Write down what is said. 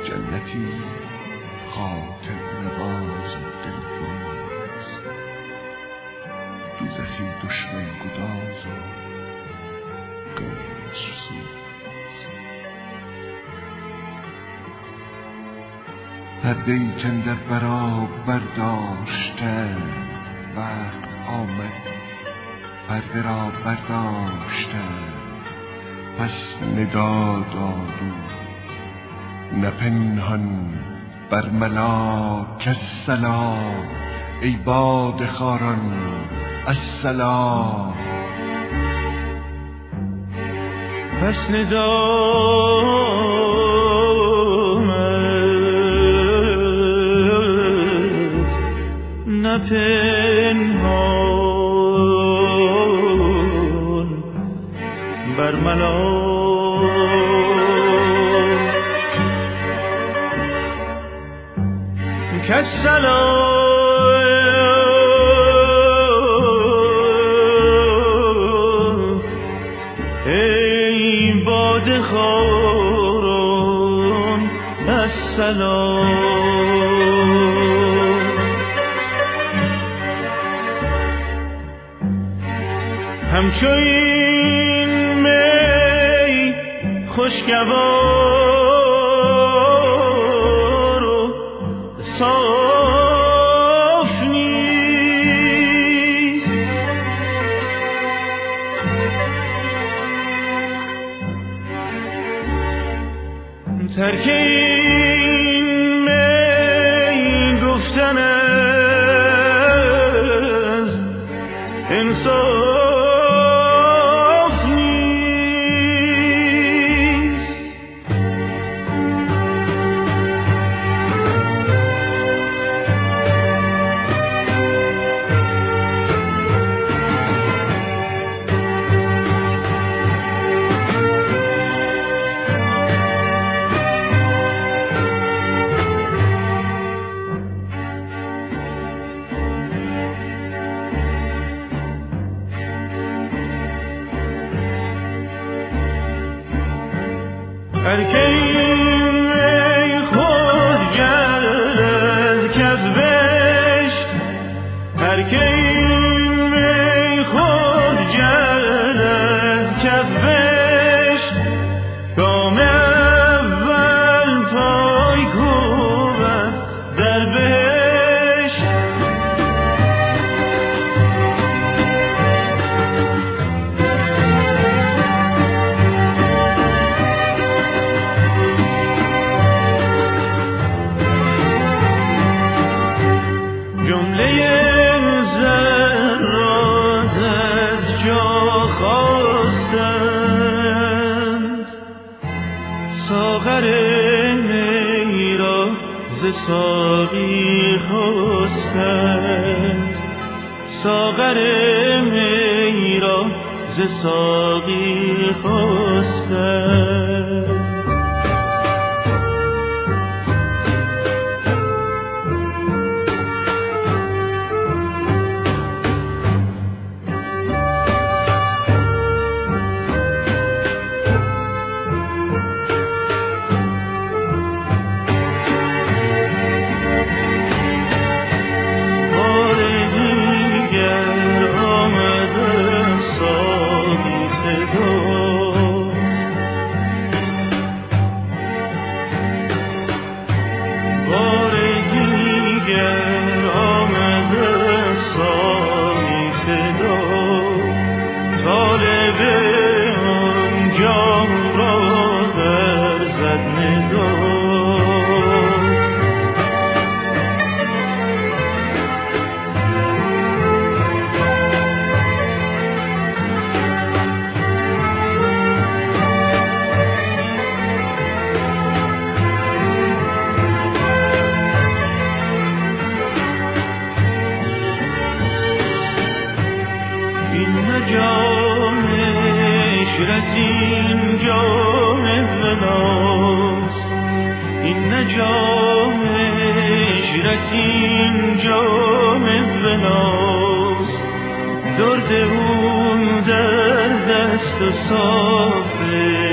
جنتی خاطر نواز دلفروز، دوزخی دشمن گداز و غیر سوز. پرده‌ای کاندر برا برداشته، وقت آمد پرده را برداشته. پس ندا داد و نه پنهان برملا کالسلام، ای باد خاران السلام. پس ندا نه پنهان برملا کالسلام، ای باد خاران السلام. همچو این می خوشگوار و صاف نیست، ترک این می گفتن از انصاف هر که این خود گرد کز بشت، هر که این خود گرد کز بشت، گام اول پای کوبد در بهشت. ساغر می را ز ساقی خواستند، ساغر می را ز ساقی خواستند. این جام ولاست، این نه جام عشرت، این جام ولاست. درد اون در دست و صافه